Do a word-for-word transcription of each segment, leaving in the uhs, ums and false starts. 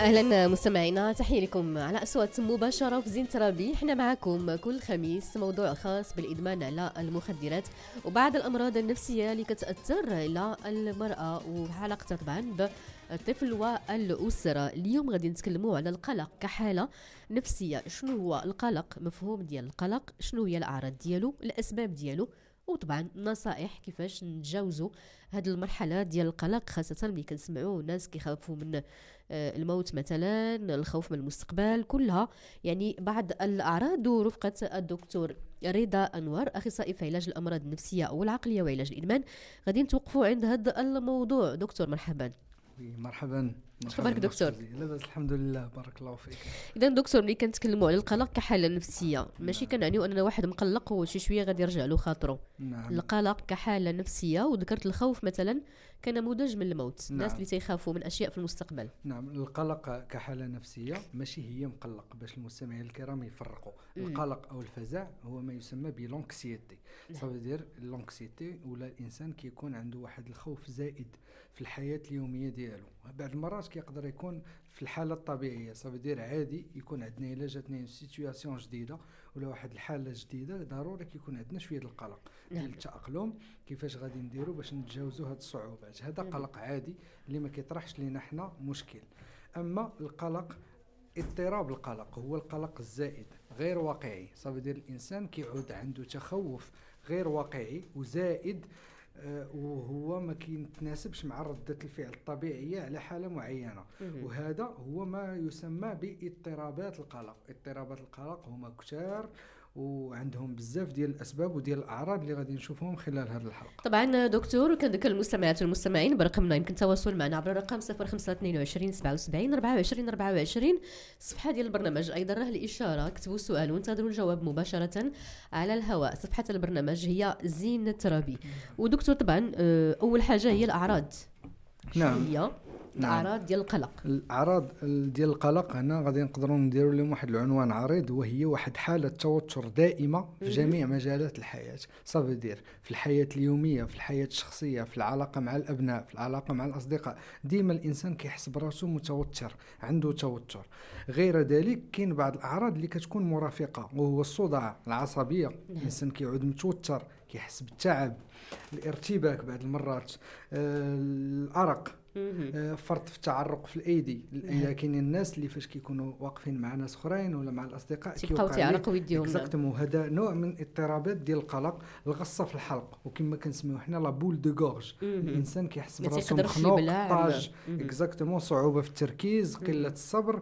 اهلا مستمعينا، تحيه لكم على اصوات مباشره في زين ترابي. احنا معكم كل خميس موضوع خاص بالادمان على المخدرات وبعض الامراض النفسيه اللي كتاثر على المراه وعلاقتها طبعا بالطفل والاسره. اليوم غادي نتكلموا على القلق كحاله نفسيه. شنو هو القلق؟ مفهوم ديال القلق، شنو هي الاعراض ديالو، الاسباب ديالو، وطبعا نصائح كيفاش نتجاوزوا هذه المرحله ديال القلق، خاصه ملي كنسمعوا ناس كيخافوا من الموت مثلا، الخوف من المستقبل، كلها يعني بعض الاعراض. ورفقه الدكتور رضا انور اخصائي في علاج الامراض النفسيه والعقليه وعلاج الادمان غادي نتوقفوا عند هذا الموضوع. دكتور مرحبا. مرحبا. شكرا دكتور. لاباس الحمد لله، بارك الله فيك. اذا دكتور، ملي كنتكلموا على القلق كحاله نفسيه ماشي كنعنيو اننا واحد مقلق وشي شويه غادي يرجع له خاطره. نعم. القلق كحاله نفسيه، وذكرت الخوف مثلا كنموذج من الموت. نعم. الناس اللي تيخافوا من اشياء في المستقبل. نعم، القلق كحاله نفسيه ماشي هي مقلق، باش المستمعين الكرام يفرقوا. م. القلق او الفزع هو ما يسمى بلونكسيتي. صافي دير لونكسيتي ولا الانسان كيكون عنده واحد الخوف زائد في الحياه اليوميه ديالو. بعض المرات كيقدر يكون في الحاله الطبيعيه، صافي دير عادي يكون عندنا الا جاتنا سيتوياسيون جديده ولا واحد الحاله جديده، ضروري كيكون عندنا شويه القلق ديال التاقلم، كيفاش غادي نديروا باش نتجاوزوا هاد الصعوبات. هذا قلق عادي اللي ما كيطرحش لينا حنا مشكل. اما القلق اضطراب القلق هو القلق الزائد غير واقعي. صافي دير الانسان كيعود عنده تخوف غير واقعي وزائد، أه وهو ما كيتناسبش مع ردة الفعل الطبيعية على حالة معينة. وهذا هو ما يسمى باضطرابات القلق. اضطرابات القلق هما كتار وعندهم بزاف ديال الاسباب وديال الاعراض اللي غادي نشوفهم خلال هذه الحلقه. طبعا دكتور، كنذكر المستمعات والمستمعين برقمنا يمكن التواصل معنا عبر الرقم صفر خمسة اثنين وعشرين سبعة وسبعين أربعة وعشرين أربعة وعشرين. الصفحه ديال البرنامج ايضا راه الاشاره، كتبوا السؤال وانتظروا الجواب مباشره على الهواء. صفحه البرنامج هي زين ترابي. ودكتور طبعا اول حاجه هي الاعراض. نعم. هي الاعراض ديال القلق. الاعراض ديال القلق هنا غادي نقدروا نديروا لهم واحد العنوان عريض، وهي واحد حاله توتر دائمه في جميع مجالات الحياه. صافي دير في الحياه اليوميه، في الحياه الشخصيه، في العلاقه مع الابناء، في العلاقه مع الاصدقاء. ديما الانسان كيحس براسو متوتر، عنده توتر. غير ذلك كاين بعض الاعراض اللي كتكون مرافقه، وهو الصداع، العصبيه. الانسان كيعود متوتر، كيحس بالتعب، الارتباك بعض المرات، آه الارق، آه فرط في التعرق في الايدي. الا كاينين الناس اللي فاش كيكونوا واقفين مع ناس اخرين ولا مع الاصدقاء كيبقاو تعرقوا يديهم. اكزاكتومون، هذا نوع من اضطرابات ديال القلق. الغصه في الحلق، وكما كنسميو حنا لا بول دو غورج. الانسان كيحس براسو مخنوق، طاج. اكزاكتومون، صعوبه في التركيز، قله الصبر.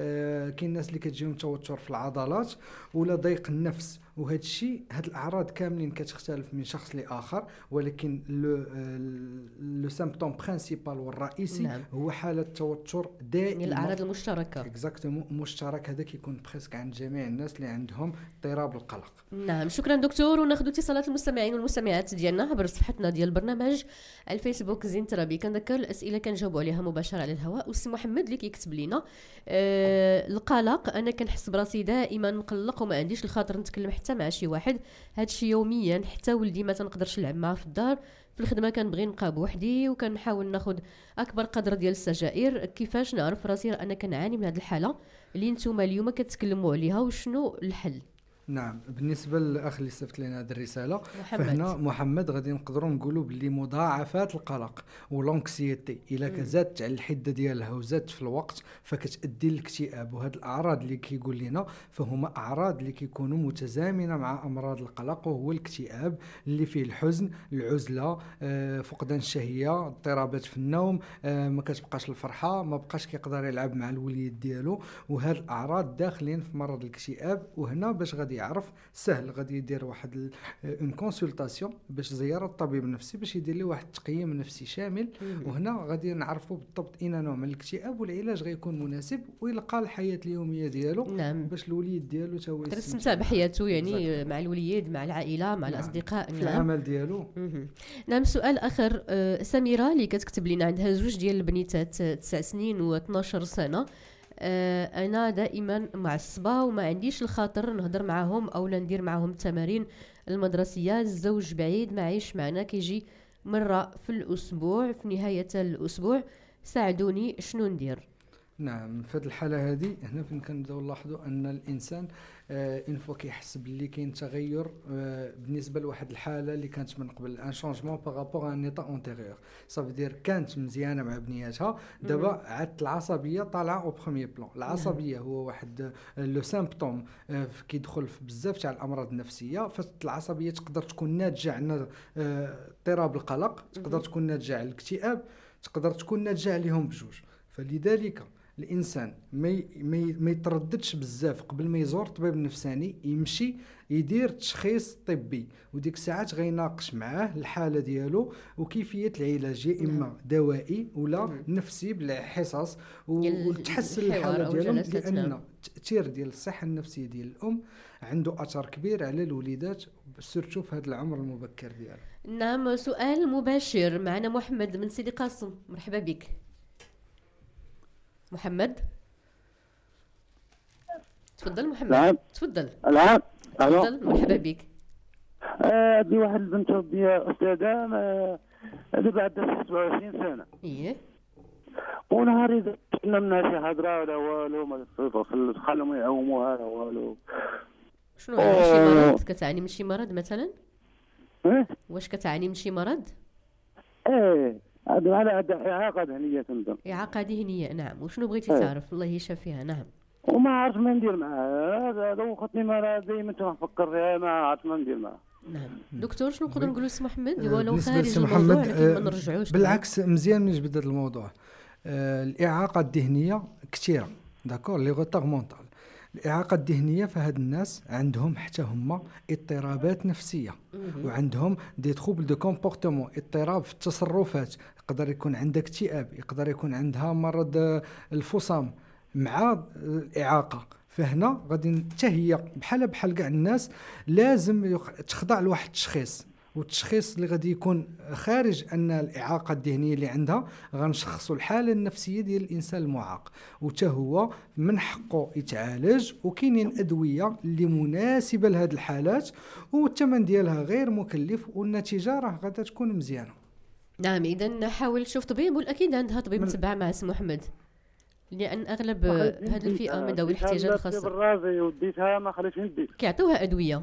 آه كاين الناس اللي كتجيهم توتر في العضلات ولا ضيق النفس. وهذا الشيء، هاد الاعراض كاملين كتختلف من شخص لاخر، ولكن لو لو سيمبتوم برينسيبال والرئيسي نعم. هو حاله توتر دائمه. الاعراض المشتركه اكزاكتومون مشترك. هذا كيكون بريسك عند جميع الناس اللي عندهم اضطراب القلق. نعم، شكرا دكتور. وناخذ اتصالات المستمعين والمستمعات ديالنا عبر صفحتنا ديال البرنامج الفيسبوك زين ترابي. كنذكر الاسئله كنجاوبوا عليها مباشره على الهواء. والسي محمد اللي كيكتب لنا آه القلق، انا كنحس براسي دائما مقلق وما عنديش الخاطر نتكلم حتى مع شي واحد. هادشي يوميا، حتى ولدي ما تنقدرش نلعب معاه في الدار. في الخدمه كنبغي نبقى بوحدي وكنحاول ناخذ اكبر قدر ديال السجائر. كيفاش نعرف راسي انا كنعاني من هذه الحاله اللي نتوما اليوم كتكلموا عليها، وشنو الحل؟ نعم، بالنسبه للاخ اللي صيفط لنا هذه الرساله محمد. فهنا محمد غادي نقدروا نقولوا باللي مضاعفات القلق ولونكسيتي الا كزادت على الحده ديالها وزادت في الوقت فكتؤدي للاكتئاب. وهاد الاعراض اللي كيقول لنا فهما اعراض اللي كيكونوا متزامنه مع امراض القلق، وهو الاكتئاب اللي فيه الحزن، العزله، آه، فقدان الشهيه، اضطرابات في النوم، آه، ما كتبقاش الفرحه، ما بقاش كيقدر يلعب مع الوليد ديالو. وهاد الاعراض داخلين في مرض الاكتئاب. وهنا باش غادي يعرف سهل غادي يدير واحد اون كونسلطاسيون، باش زياره الطبيب النفسي باش يدير له واحد التقييم نفسي شامل. وهنا غادي نعرفوا بالضبط اين نوع من الاكتئاب، والعلاج غيكون مناسب ويلقى الحياه اليوميه ديالو. نعم. باش الوليد ديالو تا هو يستمتع بحياته، يعني مع الوليد، مع العائله، مع نعم. الاصدقاء، في نعم. العمل ديالو. نعم. سؤال اخر، أه سميره اللي كتكتب لنا عندها زوج ديال البنيتات تسع سنين و اثناش سنه. آه انا دائما معصبه وما عنديش الخاطر نهضر معهم او ندير معهم التمارين المدرسيه. الزوج بعيد ما عايش معنا، كيجي مره في الاسبوع في نهايه الاسبوع. ساعدوني شنو ندير؟ نعم، في هذه الحاله هذه هنا فين كنبداو نلاحظوا ان الانسان اون فوا كيحس باللي كاين تغير آه بالنسبه لواحد الحاله اللي كانت من قبل، ان شونجمون بارابور ان ايطا اونتيريور، صافي دير كانت مزيانه مع بنياتها، دابا عاد العصبيه طالعه او بروميي بلون. العصبيه هو واحد لو سيمبتوم آه كيدخل في بزاف تاع الامراض النفسيه. فالعصبيه تقدر تكون ناتجه عن اضطراب آه القلق، تقدر تكون ناتجه عن الاكتئاب، تقدر تكون ناتجه عليهم بجوج. فلذلك الانسان ما ما يترددش بزاف قبل ما يزور طبيب نفساني، يمشي يدير تشخيص طبي، وديك الساعات غيناقش معاه الحاله ديالو وكيفيه العلاج، يا اما دوائي ولا مم. نفسي بالحصص، وتحسن الحاله ديالهم، لان التاثير ديال الصحه النفسيه ديال الام عنده اثر كبير على الوليدات سورتو في هذا العمر المبكر ديالها. نعم، سؤال مباشر معنا محمد من سيدي قاسم، مرحبا بك محمد. تفضل محمد. نعم تفضل. نعم تفضل، مرحبا بك. عندي آه واحد البنت وديها استاذه دابا عندها سبعة وعشرين سنه. ايه. ونهار اذا كنا منها شي هضره ولا والو ما خلهم يعوموها لا والو. شنو يعني شي مرض؟ كتعاني من شي مرض مثلا؟ ايه. واش كتعاني من شي مرض؟ ايه، هذا على اعاقه ذهنيه تنظن. اعاقه ذهنيه، نعم. وشنو بغيتي أيه. تعرف؟ الله يشافيها. نعم. وما عرفت ما ندير معاه، هذا وخطني ما دائما تنفكر فيها، ما عرفت ما ندير معاه. نعم دكتور، شنو نقدروا نقولوا لسي محمد؟ ولو خارج الموضوع لكن ما نرجعوش. بالعكس مزيان نجبد هذا الموضوع. آه الاعاقه الذهنيه كثيره، داكور، لي غوتار مونطال. الاعاقه الذهنيه فهاد الناس عندهم حتى هما اضطرابات نفسيه، وعندهم دي تروبل دو كومبورتمون، اضطراب في التصرفات، يقدر يكون عندها اكتئاب، يقدر يكون عندها مرض الفصام مع الاعاقه. فهنا غادي حتى هي بحال بحال كاع الناس لازم تخضع لواحد التشخيص، والتشخيص اللي غادي يكون خارج ان الاعاقه الذهنيه اللي عندها غنشخصوا الحاله النفسيه ديال الانسان المعاق، وتا هو من حقه يتعالج، وكاينين ادويه اللي مناسبه لهذه الحالات والثمن ديالها غير مكلف، والنتيجه راه غادا تكون مزيانه. نعم، اذا حاول تشوف طبيب، والاكيد عندها طبيب متبع مع سي محمد، لان اغلب هذه الفئه من ذوي الاحتياجات الخاصه بالرازي وديتها ما خليتش ندي، كيعطيوها ادويه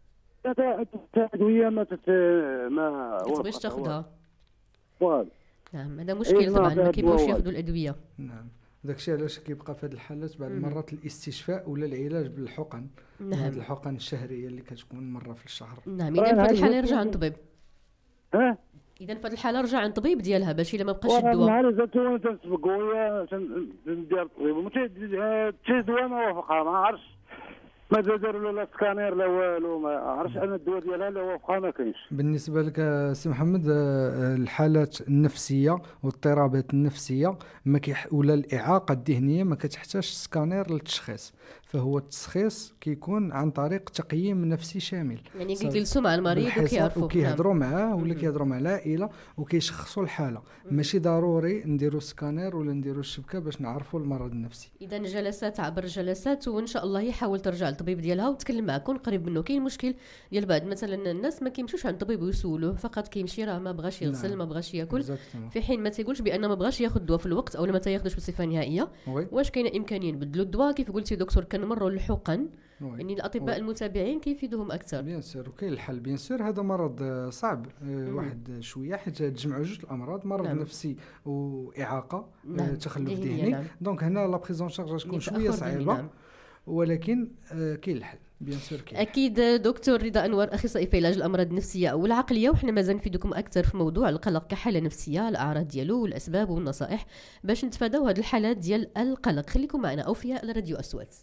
ادويه ما تت... ما تبغيش تاخذها. واه نعم، هذا مشكل طبعا، ما كيبغيوش ياخذوا الادويه. نعم، داكشي علاش كيبقى في هذه الحالات بعض المرات الاستشفاء ولا العلاج بالحقن. نعم، هذه الحقن الشهريه اللي كتكون مره في الشهر. نعم، اذا في هذه الحاله يرجع عند طبيب. ها اذا في هذه الحاله رجع عند طبيب ديالها باش الا ما بقاش الدواء. والله الا زعما تنسبقوا ندير الطبيب ومتى الدواء ما وافقها، ما عرفتش ما داروا لا سكانير لا والو، ما عرفتش انا الدواء ديالها لا وافقها ما كاينش. بالنسبه لك سي محمد، الحالات النفسيه والاضطرابات النفسيه ما كيح ولا الاعاقه الذهنيه ما كتحتاجش سكانير للتشخيص، فهو التشخيص كيكون عن طريق تقييم نفسي شامل، يعني كيجلسوا مع المريض وكيعرفوا وكيهضروا معاه ولا كيهضروا مع العائله وكيشخصوا الحاله. ماشي ضروري نديروا سكانير ولا نديروا الشبكه باش نعرفوا المرض النفسي. اذا جلسات عبر جلسات، وان شاء الله يحاول ترجع للطبيب ديالها وتكلم معاه، كون قريب منه. كاين مشكل ديال بعض مثلا الناس ما كيمشوش عند الطبيب ويسولوه، فقط كيمشي راه ما بغاش يغسل، نعم. ما بغاش ياكل، في حين ما تيقولش بان ما بغاش ياخذ الدواء في الوقت او ما تياخذوش بصفه نهائيه. وي. واش كاينه امكانيه نبدلوا الدواء؟ كيف قلتي دكتور كنمروا للحقن، يعني الاطباء وي. المتابعين كيفيدوهم اكثر. بيان سور، وكاين الحل بيان سور. هذا مرض صعب أه واحد شويه، حيت تجمعوا جوج الامراض، مرض نعم. نفسي واعاقه، نعم. أه تخلف ذهني. نعم. دونك هنا لا بريزون شارج تكون شويه صعيبه، نعم. ولكن أه كاين الحل بيان سور. اكيد دكتور رضا انور، اخصائي في علاج الامراض النفسيه والعقليه، وحنا مازال نفيدكم اكثر في موضوع القلق كحاله نفسيه، الاعراض ديالو والاسباب والنصائح باش نتفاداو هذه الحالات ديال القلق. خليكم معنا اوفياء لراديو أصوات.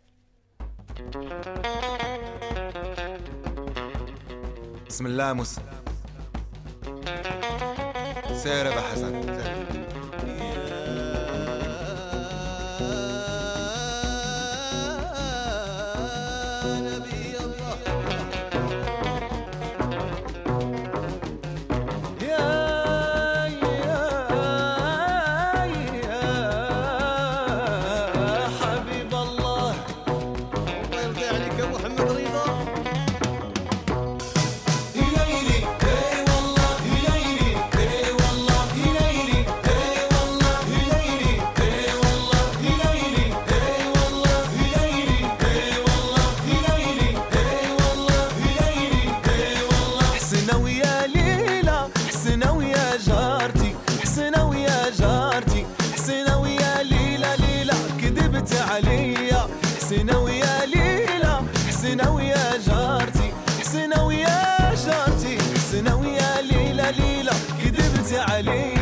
بسم الله مسلم سير ابو حسن عليا حسنة ويا ليلى حسنة ويا جارتي حسنة ويا جارتي حسنة ويا ليلى ليلى كذبتي عليا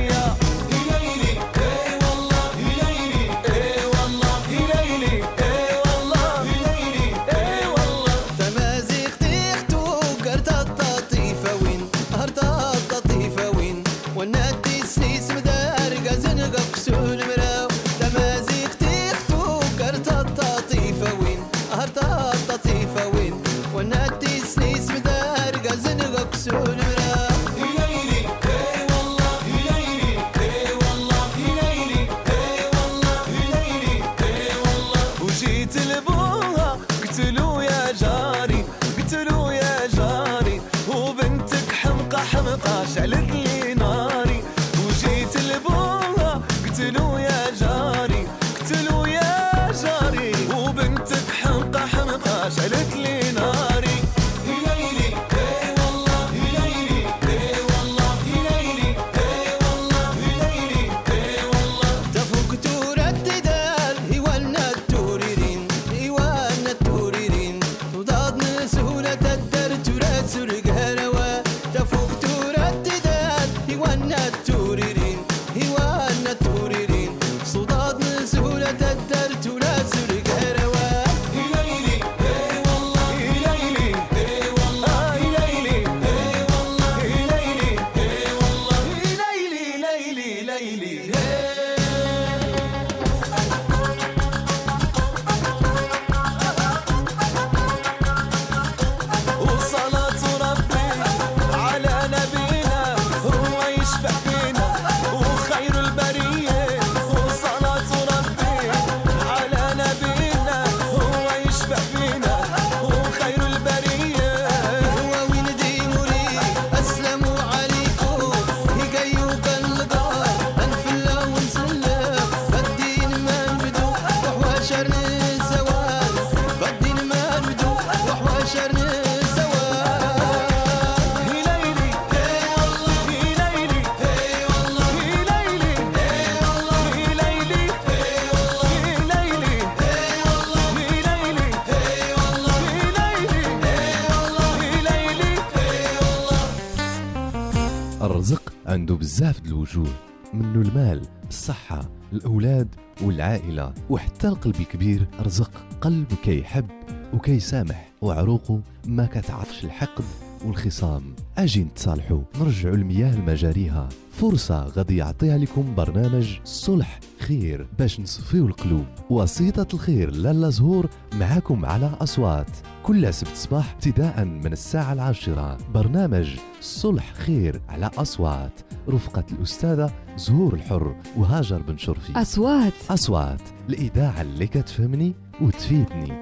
شعلت لي ناري وجيت لبوها قلت له يا جاري قلت له يا جاري وبنتك حمقى حمقى شعلت لي ناري هليلي اي والله هليلي اي والله هليلي اي والله هليلي اي والله تفوق ترددال هيوانا التوريرين هيوانا التوريرين وضاد سهولة الدر تراد سرق هلوى تفوق هيوانا التوريرين هيوانا التوريرين صداد من سهولة الدرت ولا سرق هروا هليلي اي والله هليلي اي والله هليلي اي والله هليلي اي والله هليلي ليلي ليلي وصلاة ربي على نبينا هو يشفع فينا وخير البرية وصلاة ربي على نبينا هو يشفع فينا وخير البرية هو وين ديموري أسلموا عليكم يقيوك القار أنفلا ونسلم فالدين ما نبدو وحواشر نسوال فالدين ما نبدو وحواشر نسوال الرزق عنده بزاف د الوجوه، منه المال، الصحة، الأولاد والعائلة، وحتى القلب كبير رزق. قلب كيحب وكيسامح وعروقه ما كتعرفش الحقد والخصام. اجي نتصالحوا نرجعوا المياه لمجاريها. فرصة غادي يعطيها لكم برنامج صلح خير باش نصفيو القلوب. وسيطة الخير لالا زهور معاكم على أصوات كل سبت صباح ابتداء من الساعة العاشرة. برنامج صلح خير على أصوات رفقة الأستاذة زهور الحر وهاجر بن شرفي. أصوات أصوات الإذاعة اللي كتفهمني وتفيدني.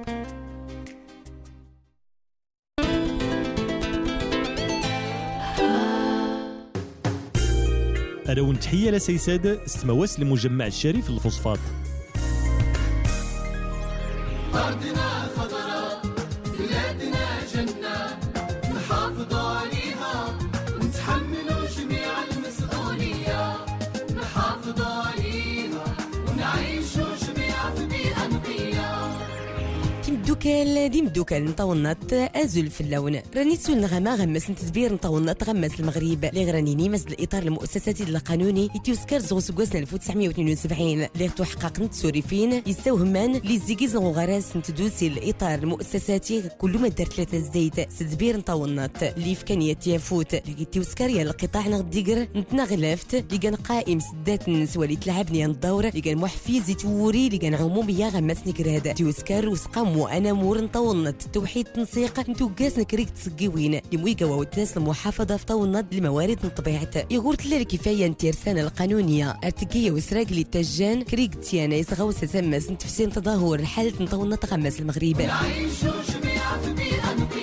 ألون تحية لسيساد استمواس لمجمع الشريف الفوسفات. أرضنا خضراء بلادنا جنة نحافظ عليها ونتحملوا جميع المسؤولية. نحافظ عليها ونعيشوا جميع في بيئة نقية. دوكال ديم دوكال نطونات ازول في اللون راني تسول نغمه غمس تدبير نطونات غمس المغرب اللي غرانيني مس الاطار المؤسساتي القانوني يتوسكر زغ سكواس ألف وتسعمائة واثنين وسبعين اللي تحقق نتسوريفين يستوهمان لي زيكيز غراس نتدوسي الاطار المؤسساتي كل ما دار ثلاثه زيت تدبير نطونات اللي في كان يتيافوت اللي توسكر يا القطاع نغديقر نتنغلفت اللي كان قائم سدات الناس ولي تلعبني الدور اللي كان محفز توري اللي كان عموميه غمس نكراد توسكر وسقام انا مور نطونت توحيد تنسيق نتو قاس نكريك تسقيوين لمويقا وتاس المحافظه في طونت الموارد من طبيعته يغورت لي كفايه انترسانه القانونيه ارتكيه وسراق لي تجان كريك تيانا يسغوس سمس نتفسين تظاهر حاله نطونت غمس المغرب. نعيشوا جميعا في بيئه نقيه.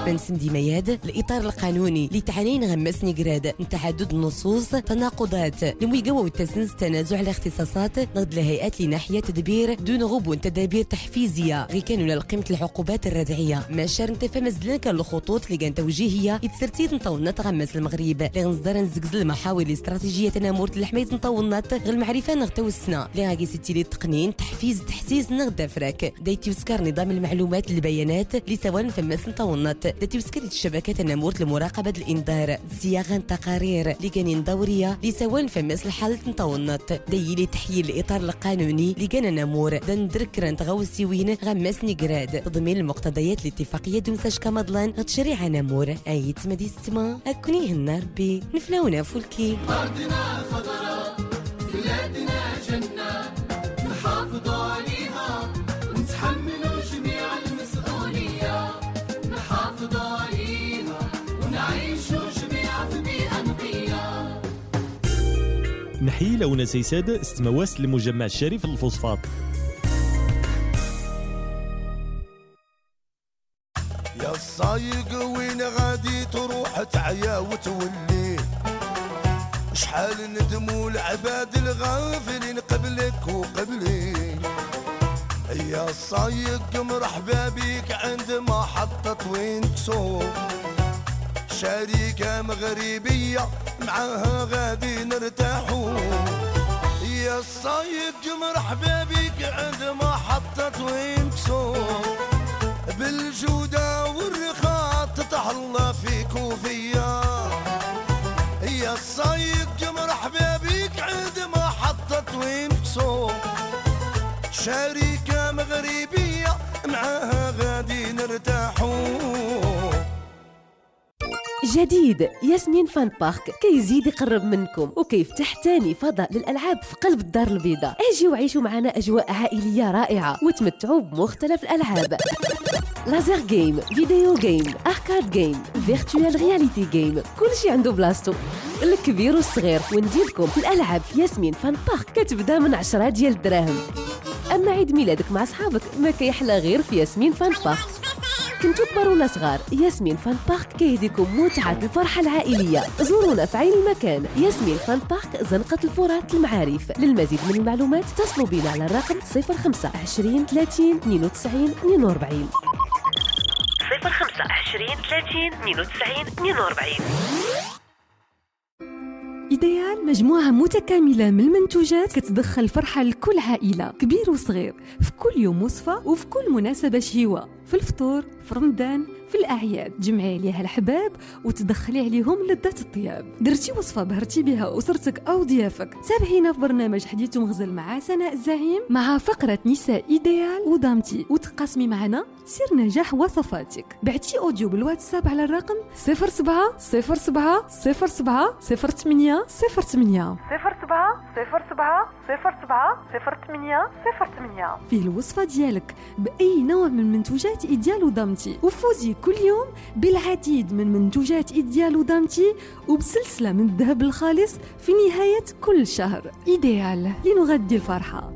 بنسم ديمياد الاطار القانوني اللي تعنين غمسني قراد من تعدد النصوص تناقضات الميقوى والتسنس تنازع الاختصاصات ضد الهيئات لناحيه تدبير دون غبن تدابير تحفيزيه غير كانوا لقيمه العقوبات الردعيه ما شار نتفا مزلان كان الخطوط اللي كان توجيهيه يتسرتيد نطولنا تغمس المغرب اللي غنصدر نزقزل المحاور الاستراتيجيه تنامور لحمايه نطولنات غير المعرفه نغتاو السنه اللي غاكي ستي لي التقنين تحفيز تحسيز نغدا فراك دايتي وسكر نظام المعلومات البيانات اللي سواء فماس نطولنات دايتي وسكر الشبكات النامور لمراقبه الانذار صياغه تقارير اللي كانين دوريه اللي سواء فماس الحاله نطولنات دايلي تحييل الاطار القانوني اللي كان نامور دندرك نتغوسي وين غمسني قراد تضمين المقتضيات الاتفاقيه دون ساش كمضلان تشريع نامور ايت مدي السما اكوني النار بي نفلاونا فولكي أرضنا خضراء بلادنا جنة نحافظ عليها ونتحملوا جميع المسؤولية نحافظ عليها ونعيشوا جميعا في بيئة نقية. نحيي لونا سيساد استمواس لمجمع الشريف الفوسفات. يا الصايق وين غادي تروح تعيا وتولي شحال ندموا العباد الغافلين قبلك وقبلي. يا الصايق مرحبا بيك عند محطة وين تسوق شركة مغربية معاها غادي نرتاحوا. يا الصايق مرحبا بيك عند محطة وين تسوق بالجودة والرخاء تتهلا فيك وفيا. يا الصايق مرحبا بيك عند محطة وين تسوق شركة مغربية معاها غادي نرتاحوا. جديد ياسمين فان بارك كيزيد يقرب منكم وكيفتح تاني فضاء للألعاب في قلب الدار البيضاء. اجيو وعيشوا معنا أجواء عائلية رائعة وتمتعوا بمختلف الألعاب لازر جيم، فيديو جيم، أركاد جيم، فيرتوال رياليتي جيم، كلشي عنده بلاصتو الكبير والصغير. ونزيدكم الألعاب في ياسمين فان بارك كتبدا من عشرة ديال الدراهم. أما عيد ميلادك مع صحابك ما كيحلى غير في ياسمين فان بارك. كنتو كبار ولا صغار ياسمين فان بارك كيهديكم متعة الفرحة العائلية. زورونا في عين المكان ياسمين فان بارك زنقة الفرات المعارف. للمزيد من المعلومات اتصلوا بنا على الرقم صفر خمسة عشرين ثلاثين اثنين وتسعين اثنين وأربعين صفر خمسة عشرين ثلاثين اثنين وتسعين اثنين وأربعين. إيديال مجموعة متكاملة من المنتوجات كتدخل فرحة لكل عائلة كبير وصغير في كل يوم وصفة وفي كل مناسبة شهوة في الفطور في رمضان في الأعياد. جمعي عليها الحباب وتدخلي عليهم لذات الطياب. درتي وصفة بهرتي بها أسرتك أو ضيافك تابعينا في برنامج حديث مغزل مع سناء الزعيم مع فقرة نساء إيديال ودامتي وتقاسمي معنا سر نجاح وصفاتك. بعتي أوديو بالواتساب على الرقم صفر سبعة صفر سبعة صفر سبعة صفر ثمانية صفر ثمانية صفر سبعة صفر سبعة صفر سبعة صفر ثمانية صفر ثمانية. فيه الوصفة ديالك بأي نوع من منتوجات إيديال ودامتي وفوزي كل يوم بالعديد من منتوجات إيديال ودامتي وبسلسلة من الذهب الخالص في نهاية كل شهر. إيديال لنغذي الفرحة.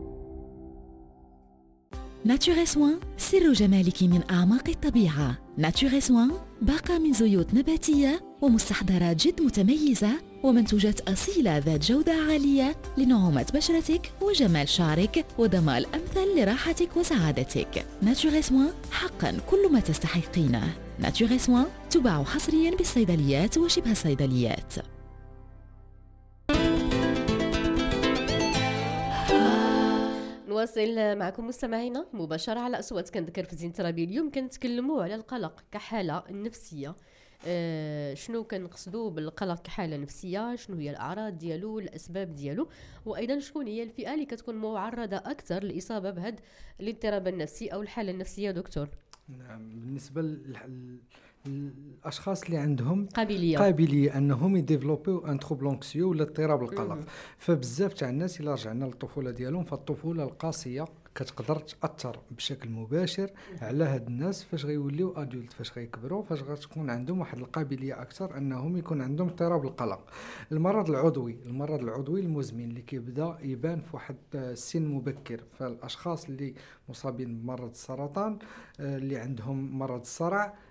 ناتوري سوان سر جمالك من أعماق الطبيعة. ناتوري سوان باقة من زيوت نباتية ومستحضرات جد متميزة ومنتوجات أصيلة ذات جودة عالية لنعومة بشرتك وجمال شعرك وضمان أمثل لراحتك وسعادتك. ناتوري سوان حقا كل ما تستحقينه. ناتوري سوان تباع حصريا بالصيدليات وشبه الصيدليات. نواصل معكم مستمعينا مباشرة على أصوات. كنذكر في زين ترابي اليوم كنتكلموا على القلق كحالة نفسية. آه شنو كنقصدوا بالقلق كحالة نفسية، شنو هي الأعراض ديالو، الأسباب ديالو، وأيضا شكون هي الفئة اللي كتكون معرضة أكثر للإصابة بهذا الاضطراب النفسي أو الحالة النفسية دكتور. نعم، بالنسبة لل الاشخاص اللي عندهم قابليه قابليه انهم يديفلوبيو ان تروبل انكسيو ولا اضطراب القلق. فبزاف تاع الناس الا رجعنا للطفوله ديالهم فالطفوله القاسيه كتقدر تاثر بشكل مباشر على هاد الناس فاش غيوليو ادولت، فاش غيكبروا، فاش غتكون عندهم واحد القابليه اكثر انهم يكون عندهم اضطراب القلق. المرض العضوي المرض العضوي المزمن اللي كيبدا يبان في واحد السن مبكر، فالاشخاص اللي مصابين بمرض السرطان، اللي عندهم مرض الصرع،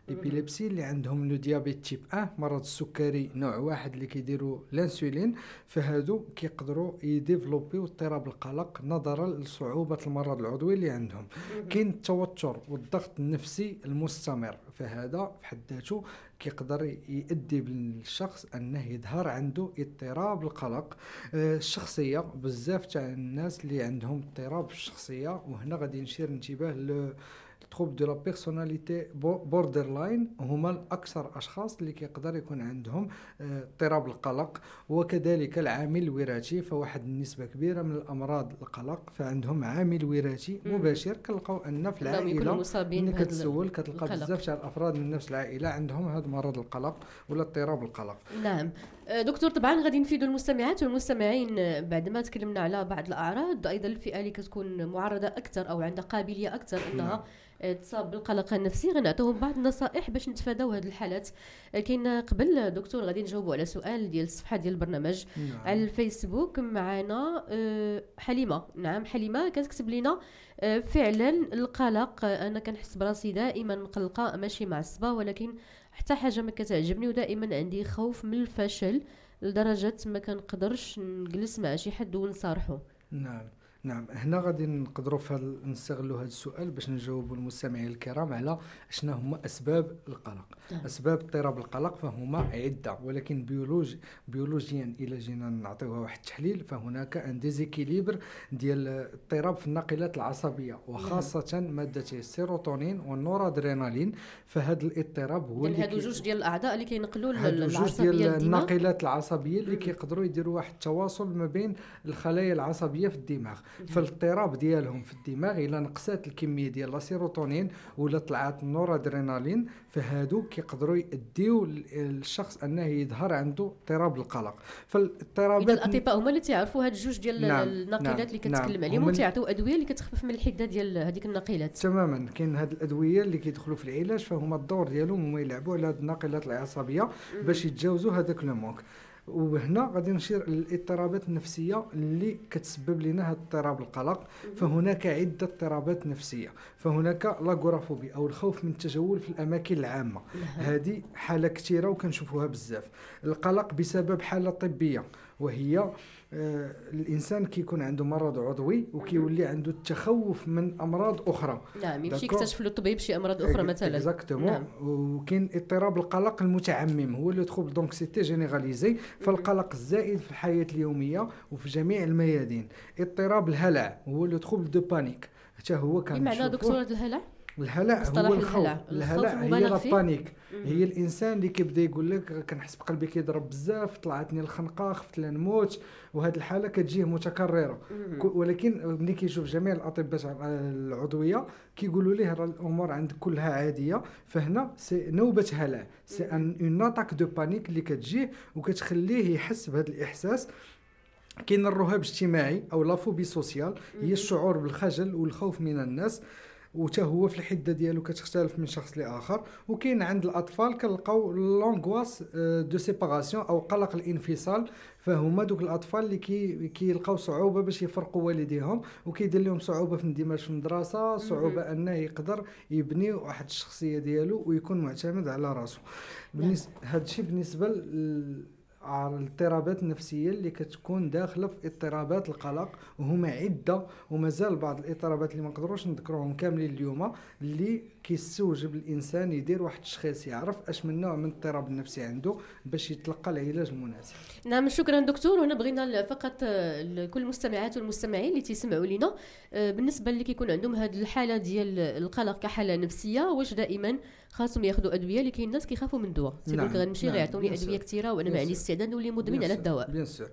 ليبيليبسي اللي عندهم لو ديابيت تيب واحد مرض السكري نوع واحد اللي كيديروا الانسولين، فهادو كيقدروا يديفلوبيو اضطراب القلق نظرا لصعوبه المرض العضوي اللي عندهم. كاين التوتر والضغط النفسي المستمر، فهذا في حد ذاته كيقدر يؤدي بالشخص انه يظهر عنده اضطراب القلق. آه الشخصيه بزاف تاع الناس اللي عندهم اضطراب في الشخصيه، وهنا غادي نشير انتباه ل تروب دو لا بيرسوناليتي بوردر لاين، هما الاكثر اشخاص اللي كيقدر يكون عندهم اضطراب القلق. وكذلك العامل الوراثي، فواحد النسبه كبيره من الامراض القلق فعندهم عامل وراثي مباشر. كنلقاو ان في العائله ملي كتسول كتلقى بزاف تاع الافراد من نفس العائله عندهم هذا مرض القلق ولا اضطراب القلق. نعم دكتور، طبعا غادي نفيدوا المستمعات والمستمعين بعد ما تكلمنا على بعض الاعراض، ايضا الفئه اللي كتكون معرضه اكثر او عندها قابليه اكثر انها نعم. تصاب بالقلق النفسي، غنعطيهم بعض النصائح باش نتفاداو هذه الحالات. كاين قبل دكتور غادي نجاوبوا على سؤال ديال الصفحه ديال البرنامج نعم. على الفيسبوك معنا حليمه. نعم حليمه كتكتب لنا فعلا القلق انا كنحس براسي دائما مقلقه ماشي معصبه، ولكن حتى حاجه ما كتعجبني ودائما عندي خوف من الفشل لدرجه ما كنقدرش نجلس مع شي حد ونصارحه. نعم نعم هنا غادي نقدروا نستغلوا هذا السؤال باش نجاوبوا المستمعين الكرام على شنو هما اسباب القلق. أه. اسباب اضطراب القلق فهما عده، ولكن بيولوجي بيولوجيا الى جينا نعطيوها واحد التحليل فهناك ان ديزيكيليبر ديال اضطراب في الناقلات العصبيه، وخاصه أه. مادتي السيروتونين والنورادرينالين. فهذا الاضطراب هو اللي هادو جوج ديال الاعضاء اللي كينقلوا العصبيه ديال الناقلات العصبيه اللي كيقدروا يديروا واحد التواصل ما بين الخلايا العصبيه في الدماغ. فالاضطراب ديالهم في الدماغ الى نقصات الكميه ديال لا سيروتونين ولا طلعات النورادرينالين، فهادو كيقدروا يؤديو للشخص انه يظهر عنده اضطراب القلق. فالاضطرابات اذا الاطباء هما اللي تعرفوا هاد جوج ديال نعم الناقلات نعم اللي كتكلم نعم عليهم وتعطيو ادويه اللي كتخفف من الحده ديال هذيك الناقلات. تماما كاين هاد الادويه اللي كيدخلوا في العلاج فهما الدور ديالهم هما يلعبوا على هاد الناقلات العصبيه باش يتجاوزوا هذاك لو مونك. وهنا غادي نشير للاضطرابات النفسيه اللي كتسبب لنا هذا اضطراب القلق. فهناك عده اضطرابات نفسيه، فهناك لاغورافوبي او الخوف من التجول في الاماكن العامه، هذه حاله كثيره وكنشوفوها بزاف. القلق بسبب حاله طبيه وهي آه الانسان كيكون عنده مرض عضوي وكيولي عنده التخوف من امراض اخرى. نعم يمشي يكتشف له الطبيب شي امراض اخرى مثلا. اكزاكتومون. نعم. وكاين اضطراب القلق المتعمم هو لو تروبل دونكسيتي جينيراليزي، فالقلق الزائد في الحياه اليوميه وفي جميع الميادين. اضطراب الهلع هو لو تروبل دو بانيك، حتى هو كان بمعنى دكتور الهلع الهلع هو الخوف. الهلع هي البانيك، هي الانسان اللي كيبدا يقول لك كنحس بقلبي كيضرب بزاف، طلعتني الخنقه، خفت لا نموت، وهذه الحاله كتجيه متكرره. ولكن ملي كيشوف جميع الاطباء العضويه كيقولوا ليه راه الامور عندك كلها عاديه. فهنا سي نوبه هلع، سي ان اون اتاك دو بانيك اللي كتجيه وكتخليه يحس بهذا الاحساس. كاين الرهاب الاجتماعي او لافوبي سوسيال، هي الشعور بالخجل والخوف من الناس، وتا هو في الحده ديالو كتختلف من شخص لاخر. وكاين عند الاطفال كنلقاو لونغواس دو سيباراسيون او قلق الانفصال، فهما دوك الاطفال اللي كي كيلقاو صعوبه باش يفرقوا والديهم وكيدير لهم صعوبه في الاندماج في المدرسه، صعوبه انه يقدر يبني واحد الشخصيه ديالو ويكون معتمد على راسه. بالنسبه هذا الشيء بالنسبه ل على الاضطرابات النفسيه اللي كتكون داخله في اضطرابات القلق، وهما عده ومازال بعض الاضطرابات اللي ما نقدروش نذكرهم كاملين اليوم اللي كيستوجب الانسان يدير واحد التشخيص يعرف اش من نوع من الاضطراب النفسي عنده باش يتلقى العلاج المناسب. نعم شكرا دكتور. هنا بغينا فقط لكل المستمعات والمستمعين اللي تيسمعوا لنا بالنسبه اللي كيكون عندهم هذه الحاله ديال القلق كحاله نفسيه، واش دائما خاصهم ياخذوا ادويه؟ اللي كاين الناس كيخافوا من الدواء، تيقول لك غنمشي غيعطوني ادويه كثيره وانا ما عنديش استعداد نولي مدمن على الدواء. بيان سور.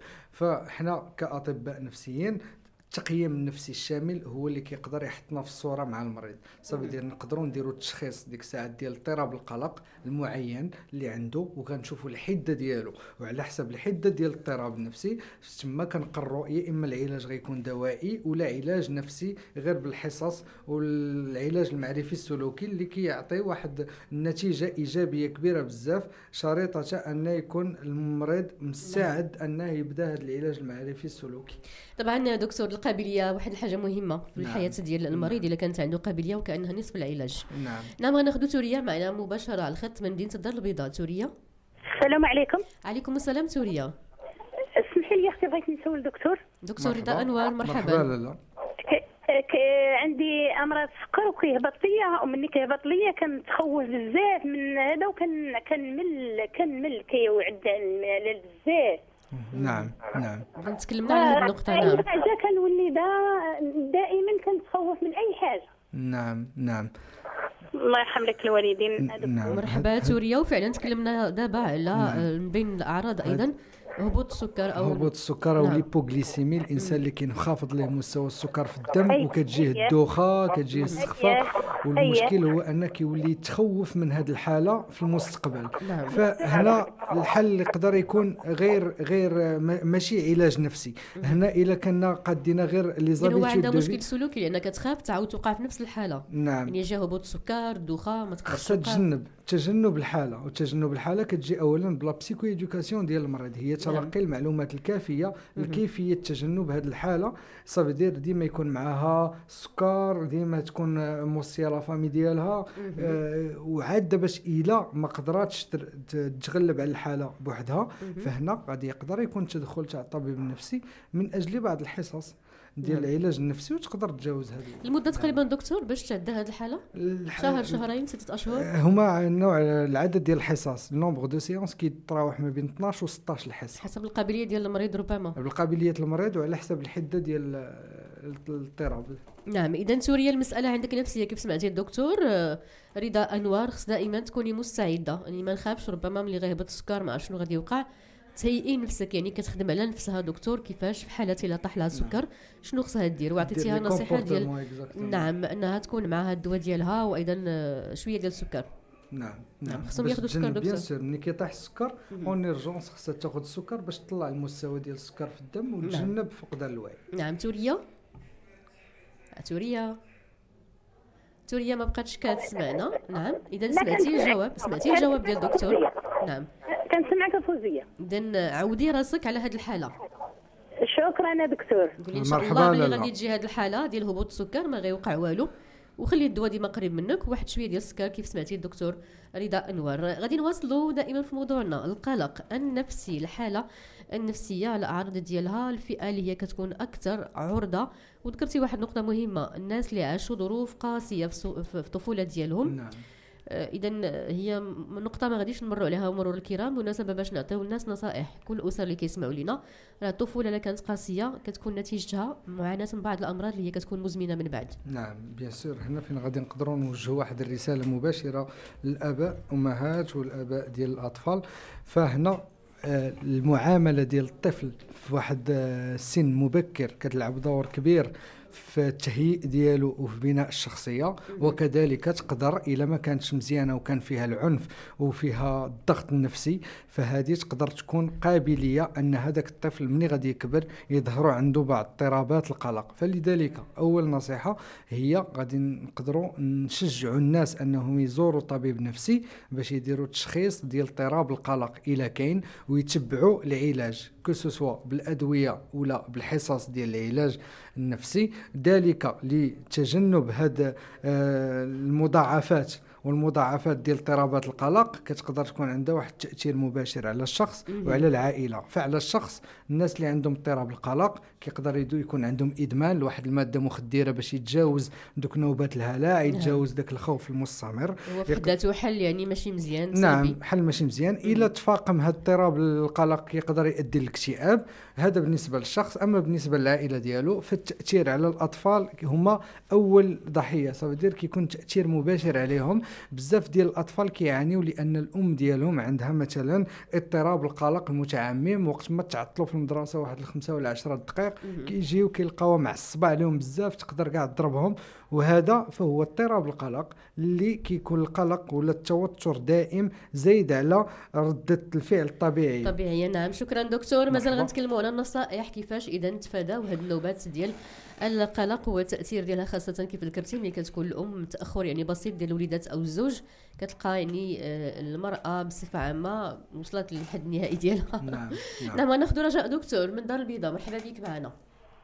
فاحنا كاطباء نفسيين التقييم النفسي الشامل هو اللي كيقدر يحطنا في الصوره مع المريض. صافي دير نقدروا نديروا التشخيص ديك الساعه ديال اضطراب القلق المعين اللي عنده، وكنشوفوا الحده ديالو، وعلى حسب الحده ديال الاضطراب النفسي تما كنقرروا يا اما العلاج غيكون دوائي ولا علاج نفسي غير بالحصص والعلاج المعرفي السلوكي اللي كيعطي واحد النتيجه ايجابيه كبيره بزاف، شريطه ان يكون المريض مستعد انه يبدا هذا العلاج المعرفي السلوكي. طبعا دكتور القابليه واحد الحاجه مهمه في نعم. الحياه ديال المريض الا كانت عنده قابليه وكانها نصف العلاج. نعم نعم غناخذوا توريا معنا مباشره على الخط من مدينه الدار البيضاء. توريا السلام عليكم. عليكم السلام توريا. اسمحي لي اختي بغيت نسول دكتور. دكتور رضا انوار مرحبا. مرحبا. لا لا ك... عندي امراض السكر وكيهبط ليا، ومني كيهبط ليا كنتخوف بزاف من هذا، وكان كنمل كنمل كيوعد الملل بزاف. نعم نعم تكلمنا على هذه النقطه. نعم اي حاجه كنولي دا دائما كنتخوف من اي حاجه. نعم نعم الله يرحم لك الوالدين. نعم. مرحبا توريا. وفعلا تكلمنا دابا على نعم. من بين الاعراض ايضا هبوط السكر او هبوط السكر او نعم. ليبوغليسيمي، الانسان اللي كينخفض له مستوى السكر في الدم وكتجيه الدوخه كتجيه السخفه، والمشكل هو انه كيولي يتخوف من هذه الحاله في المستقبل. نعم. فهنا الحل يقدر يكون غير غير ماشي علاج نفسي. هنا الا كنا قادين غير لي زابيتود، هو عنده مشكل سلوكي لانك تخاف تعاود توقع في نفس الحاله. نعم يعني جا هبوط السكر الدوخه ما تقدرش خاصها تجنب تجنب الحاله، وتجنب الحاله كتجي اولا بلا بسيكو ايدوكاسيون ديال المريض، هي تلقي المعلومات الكافيه لكيفيه تجنب هذه الحاله. صافي دير ديما يكون معها السكر، ديما تكون موصيه لا فامي ديالها. آه وعاد باش الا ما قدراتش تتغلب على الحاله بوحدها، فهنا غادي يقدر يكون تدخل تاع الطبيب النفسي من اجل بعض الحصص ديال العلاج النفسي وتقدر تجاوز هذه المده. تقريبا دكتور باش تعدى هذه الحاله شهر شهرين ستة اشهر؟ هما نوع العدد ديال الحصص، النومبر دو سيونس كيتراوح ما بين اثناش و ستة عشر الحصه حسب القابليه ديال المريض ربما، بالقابليه المريض وعلى حسب الحده ديال الاضطراب. نعم اذا سوريا المساله عندك نفسيه كيف سمعتي الدكتور رضا انوار، خص دائما تكوني مستعده، يعني ما نخافش ربما ملي غيهبط السكر ما عرف شنو غادي يوقع. تهيئي نفسك، يعني كتخدم على نفسها دكتور كيفاش في حالة الا طاح لها السكر شنو خصها دير، وعطيتيها نصيحه ديال نعم انها تكون معها الدواء ديالها وايضا شويه ديال السكر. نعم نعم خصهم ياخذوا السكر دكتور. بيان سور ملي كيطيح السكر اون اورجونس خصها تاخذ السكر باش تطلع المستوى ديال السكر في الدم وتجنب نعم. فقدان الوعي. نعم توريا توريا توريا ما بقاتش كتسمعنا. نعم اذا سمعتي الجواب سمعتي الجواب ديال الدكتور. نعم كنسمعك فوزيه. اذا عاودي راسك على هذه الحاله. شكرا دكتور. قولي ان شاء الله ملي غادي تجي هذه الحاله ديال هبوط السكر ما غيوقع والو، وخلي الدواء ديما قريب منك وواحد شويه ديال السكر كيف سمعتي الدكتور رضا انوار. غادي نواصلوا دائما في موضوعنا القلق النفسي، الحاله النفسيه الاعراض ديالها، الفئه اللي هي كتكون اكثر عرضه. وذكرتي واحد نقطه مهمه، الناس اللي عاشوا ظروف قاسيه في الطفوله ديالهم. نعم. اذا هي نقطه ما غاديش نمروا عليها مرور الكرام، مناسبه باش نعطيو الناس نصائح. كل الاسر اللي كيسمعوا لينا راه الطفوله اللي كانت قاسيه كتكون نتيجتها معاناه من بعض الامراض اللي هي كتكون مزمنه من بعد. نعم بيان سور. هنا فين غادي نقدروا نوجهوا واحد الرساله مباشره للاباء والامهات والاباء ديال الاطفال. فهنا المعامله ديال الطفل في واحد السن مبكر كتلعب دور كبير في التهيئ ديالو وفي بناء الشخصيه، وكذلك تقدر الا ما كانتش مزيانه وكان فيها العنف وفيها الضغط النفسي، فهذه تقدر تكون قابليه ان هذاك الطفل ملي غادي يكبر يظهروا عنده بعض اضطرابات القلق. فلذلك اول نصيحه هي غادي نقدروا نشجعوا الناس انهم يزوروا طبيب نفسي باش يديروا تشخيص ديال اضطراب القلق الا كاين، ويتبعوا العلاج كسوا بالادويه ولا بالحصص ديال العلاج النفسي، ذلك لتجنب هذا المضاعفات. والمضاعفات ديال اضطرابات القلق كتقدر تكون عندها واحد التاثير مباشر على الشخص وعلى العائله. فعلى الشخص الناس اللي عندهم اضطراب القلق كيقدر يكون عندهم ادمان لواحد الماده مخدره باش يتجاوز دوك نوبات الهلع، يتجاوز داك الخوف المستمر. هو في ذاته حل يعني ماشي مزيان. نعم حل ماشي مزيان. الا تفاقم هذا اضطراب القلق يقدر يؤدي للاكتئاب، هذا بالنسبه للشخص. اما بالنسبه للعائله ديالو فالتاثير على الاطفال هما اول ضحيه، صافي دير كيكون تاثير مباشر عليهم. بزاف ديال الاطفال كيعانيو لان الام ديالهم عندها مثلا اضطراب القلق المتعمم، وقت ما تعطلوا في المدرسه واحد الخمسة ولا عشرة دقائق كيجيو كيلقاوها معصبه عليهم بزاف تقدر كاع تضربهم، وهذا فهو اضطراب القلق اللي كيكون القلق ولا التوتر دائم زايد على ردة الفعل الطبيعية. طبيعية. نعم شكرا دكتور. مازال غنتكلموا على النصائح كيفاش اذا نتفاداو هاد النوبات ديال القلق والتاثير ديالها، خاصه كيف ذكرتي ملي كتكون الام تاخر يعني بسيط ديال الوليدات او الزوج، كتلقى يعني المراه بصفه عامه وصلت للحد النهائي ديالها. نعم نعم. نعم ناخذ رجاء دكتور من دار البيضاء. مرحبا بك معنا.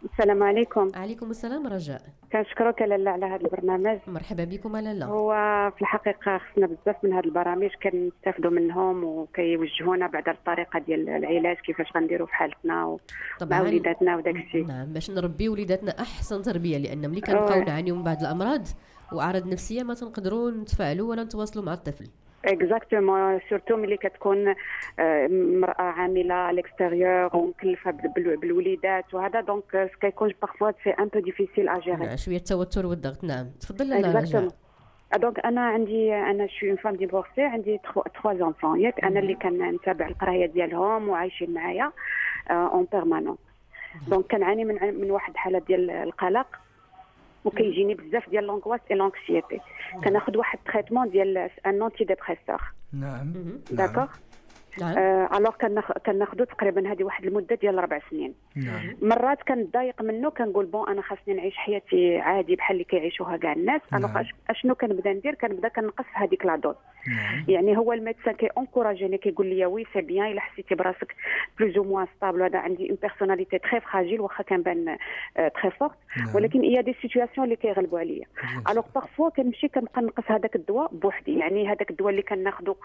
السلام عليكم. عليكم السلام رجاء. كنشكرك لاله على هذا البرنامج. مرحبا بكم لاله. هو في الحقيقه خصنا بزاف من هذه البرامج كنستافدوا منهم وكيوجهونا بعد الطريقه ديال العلاج كيفاش غنديروا في حالتنا مع وليداتنا وداك الشيء. نعم باش نربي وليداتنا احسن تربيه، لان ملي كنبقاو نعانيو من بعض الامراض واعراض نفسيه ما تنقدروا نتفاعلوا ولا نتواصلوا مع الطفل. اكزاكتومون، سورتو ملي كتكون مرأة عامله على الاكستيريور ومكلفه بالوليدات وهذا، دونك كيكون بارفوا سي ان بو ديفيسيل ا جيري. نعم شويه التوتر والضغط. نعم تفضل لاله رجاء. دونك انا عندي انا شي اون فام ديفورسي، عندي ثلاثة زونفون ياك، انا اللي كنتابع القرايه ديالهم وعايشين معايا اون بيرمانون. دونك كنعاني من من واحد الحاله ديال القلق وكيجيني بزاف ديال لونغواس اي لونكسيتي. كناخذ واحد تريتمون ديال ان انتي ديبريسور. نعم داكوغ. نعم الوغ كناخذو تقريبا هذه واحد المده ديال اربع سنين. نعم مرات كنضايق منه، كنقول بون انا خاصني نعيش حياتي عادي بحال اللي كيعيشوها كاع الناس. الوغ اشنو كنبدا ندير؟ كنبدا كنقص هذيك لا دوز. يعني هو الميدسان كي انكوراجيني كيقول لي وي سي بيان الا حسيتي براسك بلوز او موان ستابل، هذا عندي اون بيرسوناليتي تري فراجيل واخا كنبان تري فورت، ولكن هي دي سيتوياسيون اللي كيغلبوا عليا. الوغ بارفوا كنمشي كنبقى نقص هذاك الدواء بوحدي، يعني هذاك الدواء اللي كناخذو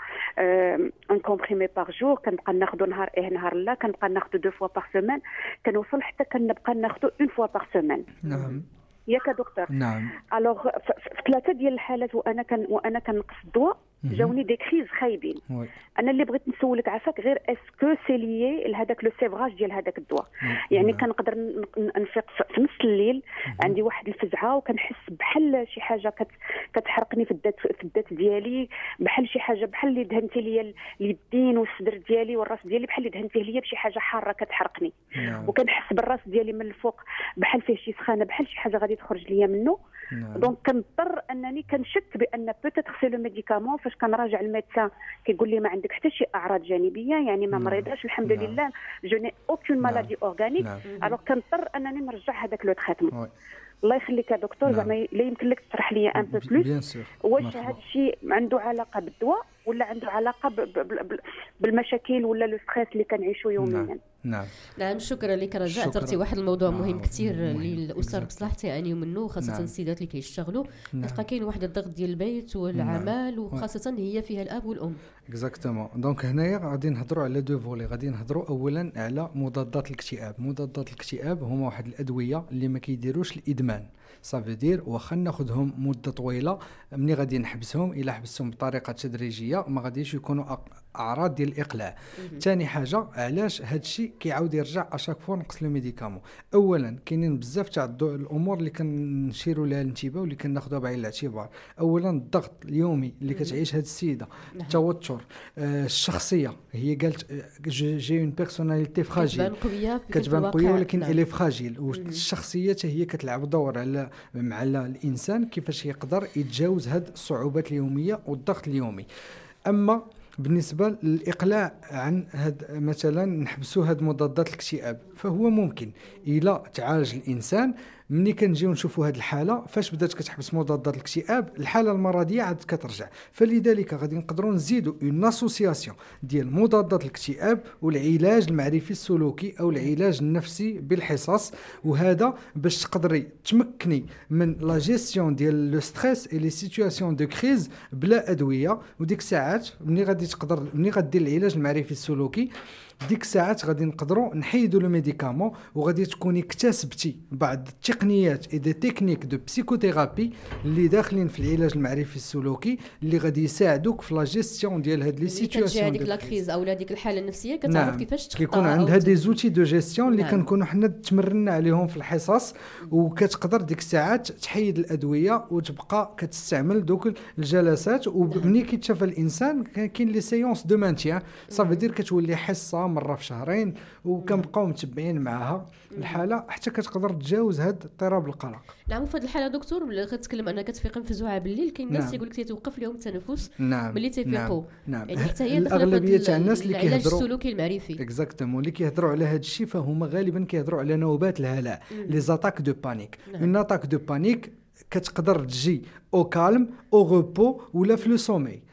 ان كومبريمي باغ جور كنبقى ناخذو نهار ايه نهار لا، كنبقى ناخذو دو فوا باغ سيمين، كنوصل حتى كنبقى ناخذو اون فوا باغ سيمين. نعم ياك دكتور. نعم. الوغ في ثلاثه ديال الحالات وانا كان وانا كنقص الدواء جاوني دي كريز خايبين. وي. انا اللي بغيت نسولك عافاك غير اسكو سي ليي لهذاك لو سيفراج ديال هذاك الدواء. يعني كنقدر نفيق في نص الليل عندي واحد الفزعه وكنحس بحال شي حاجه كت كتحرقني في الذات في الذات ديالي، بحال شي حاجه بحال اللي دهنتي ليا اليدين والصدر ديالي والراس ديالي بحال اللي دهنتيه ليا بشي حاجه حاره كتحرقني. نعم. وكنحس بالراس ديالي من الفوق بحال فيه شي سخانه، بحال شي حاجه غادي تخرج ليا منه. نعم. دونك كنضطر انني كنشك بان بوتيتر سي لو ميديكامون. فاش كنراجع الميدسان كيقول لي ما عندك حتى شي اعراض جانبيه، يعني ما مريضاش الحمد نعم. لله، جو ني اوكين مالادي اورغانيك. الوغ كنضطر انني نرجع هذاك لو تريتمون. الله يخليك يا دكتور، زعما لا يمكن لك تشرح لي ان بو بلوس واش هذا الشيء عنده علاقه بالدواء ولا عنده علاقه ب ب ب بالمشاكل ولا لو ستريس اللي كنعيشوا يوميا؟ نعم. نعم نعم شكرا لك رجاء. اثرتي واحد الموضوع آه مهم كثير للاسر بصح تيعانيو منه، خاصه نعم. السيدات اللي كيشتغلوا كتلقى نعم. كاين واحد الضغط ديال البيت والعمل نعم. وخاصه هي فيها الاب والام. اكزاكتومون. دونك هنايا غادي نهضروا على دو فولي. غادي نهضروا اولا على مضادات الاكتئاب. مضادات الاكتئاب هما واحد الادويه اللي ما كيديروش الادمان. صافي دير واخا ناخذهم مده طويله، ملي غادي نحبسهم الا حبستهم بطريقه تدريجيه ما غاديش يكونوا اعراض ديال الاقلاع. ثاني حاجه علاش هذا الشيء كيعاود يرجع اشاك فوا نقص لو ميديكامون. اولا كاينين بزاف تاع الامور اللي كنشيروا لها الانتباه واللي كناخذوها بعين الاعتبار. اولا الضغط اليومي اللي كتعيش هذه السيده، التوتر، آه الشخصيه. هي قالت جي اون بيرسوناليتي فراجيل، كتبان قويه كتبان قويه ولكن الي فراجيل. والشخصيه هي كتلعب دور على مع الانسان كيفاش يقدر يتجاوز هذه الصعوبات اليوميه والضغط اليومي. اما بالنسبه للاقلاع عن هاد مثلا نحبسوا هاد مضادات الاكتئاب فهو ممكن الا تعالج الانسان. ملي كنجيو نشوفوا هاد الحاله فاش بدات كتحبس مضادات الاكتئاب الحاله المرضيه عاد كترجع. فلذلك غادي نقدروا نزيدوا اون اسوسياسيون ديال مضادات الاكتئاب والعلاج المعرفي السلوكي او العلاج النفسي بالحصص، وهذا باش تقدري تمكني من لا جيستيون ديال لو ستريس اي لي سيتوياسيون دو كريز بلا ادويه. وديك الساعات ملي غادي تقدر ملي غدير العلاج المعرفي السلوكي ديك الساعات غادي نقدروا نحيدوا لو ميديكامون وغادي تكوني اكتسبتي بعض التقنيات اي دي تكنيك دو بسيكوثيرابي اللي داخلين في العلاج المعرفي السلوكي اللي غادي يساعدوك في لا جيستيون ديال هاد لي سيتوياسيون. هذيك لا كريز او هذيك الحاله النفسيه كتعرف نعم. كيفاش تخطى. كيكون عندها دي زوتي دو جيستيون اللي نعم. كنكونوا حنا تمرنا عليهم في الحصص، وكتقدر ديك الساعات تحيد الادويه وتبقى كتستعمل دوك الجلسات. ومني كيتشاف الانسان كاين لي سيونس دو مانتيان صافي دير كتولي حصه مره في شهرين وكنبقاو متبعين معها الحاله حتى كتقدر تجاوز هذا اضطراب القلق. نعم في هذه الحاله دكتور ملي كتكلم انك كتفيق مفزوعه بالليل كاين الناس نعم. يقول لك تيوقف لهم التنفس نعم. ملي تيفيقوا. نعم. يعني حتى هي الاغلبيه تاع الناس اللي كيهضروا كيهضروا السلوكي المعرفي اكزاكتومون اللي كيهضروا على هذا الشيء فهما غالبا كيهضروا على نوبات الهلع لي زاتاك دو بانيك. اون اتاك دو بانيك كتقدر تجي او كالم او ريبو ولا في لو سومي.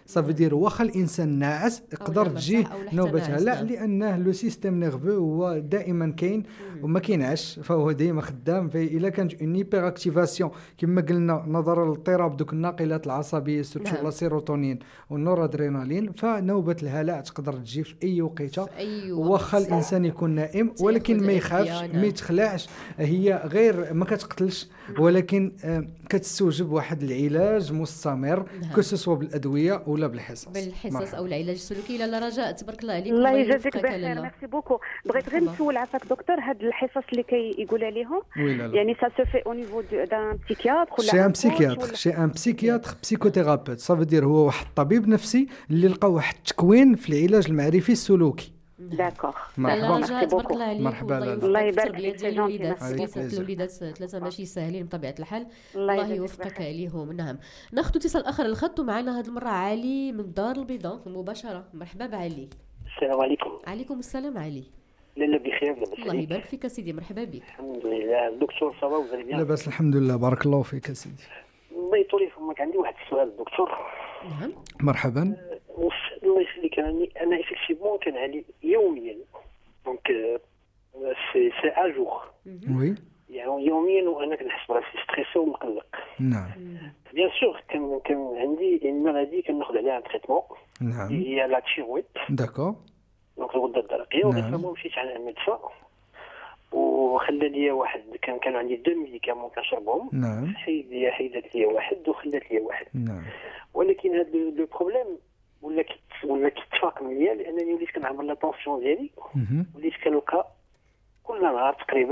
صافي دير واخا الانسان ناعس يقدر تجيه نوبه هلع، لانه لو سيستيم نيرفو هو دائما كاين وما كينعش، فهو دائما خدام. فإلا كانت اون هيبر اكتيفاسيون كما قلنا نظرا للاضطراب دوك الناقلات العصبيه سورتو لا سيروتونين والنورادرينالين، فنوبه الهلع تقدر تجي في اي وقيته واخا الانسان يكون نائم، ولكن ما يخافش ما يتخلعش، هي غير ما كتقتلش ولكن كتستوجب واحد العلاج مستمر كسوا بالادويه ولا بالحصص بالحصص او العلاج السلوكي. لا رجاء تبارك الله عليك، الله يجازيك بخير، ميرسي بوكو. بغيت غير نسول عفاك دكتور، هاد الحصص اللي كيقول عليهم يعني سا سو في او نيفو دان بسيكياتر ولا شي ان بسيكياتر شي ان بسيكياتر بسيكوثيرابيوت، صافي دير هو واحد الطبيب نفسي اللي لقى واحد التكوين في العلاج المعرفي السلوكي. داكوغ، مرحبا تبارك الله عليك، مرحبا. الله يبارك فيك. الوليدات الوليدات ثلاثه ماشي ساهلين بطبيعه الحال، الله يوفقك عليهم. نعم، ناخذ اتصال اخر الخط، ومعنا هذه المره علي من الدار البيضاء مباشره. مرحبا بعلي. السلام عليكم. عليكم السلام علي. لاله بخير لاباس؟ الله يبارك فيك سيدي، مرحبا بك. الحمد لله. الدكتور صافا وزي بيان؟ لاباس الحمد لله، بارك الله فيك سيدي. الله يطول في عمرك، عندي واحد السؤال دكتور. نعم مرحبا. الله يخليك، انا انا ايفيكتيفمون كنعاني يوميا، دونك سي سي ا جور وي يعني يوميا وانا كنحس براسي ستريسو ومقلق. نعم بيان سور كان كان عندي اون مالادي كناخذ عليها تريتمون، نعم هي لا تشيرويد، داكور، دونك الغده الدرقيه. وريسامون مشيت على الميدسان وخلى لي واحد، كان كان عندي دو ميديكامون كنشربهم، نعم حيد لي حيدت لي واحد وخلات لي واحد، نعم. ولكن هذا لو بروبليم ولا كت ولا كتفاقم ليا، لانني وليت كنعمر لا طونسيون ديالي، وليت كنلقى كل نهار تقريبا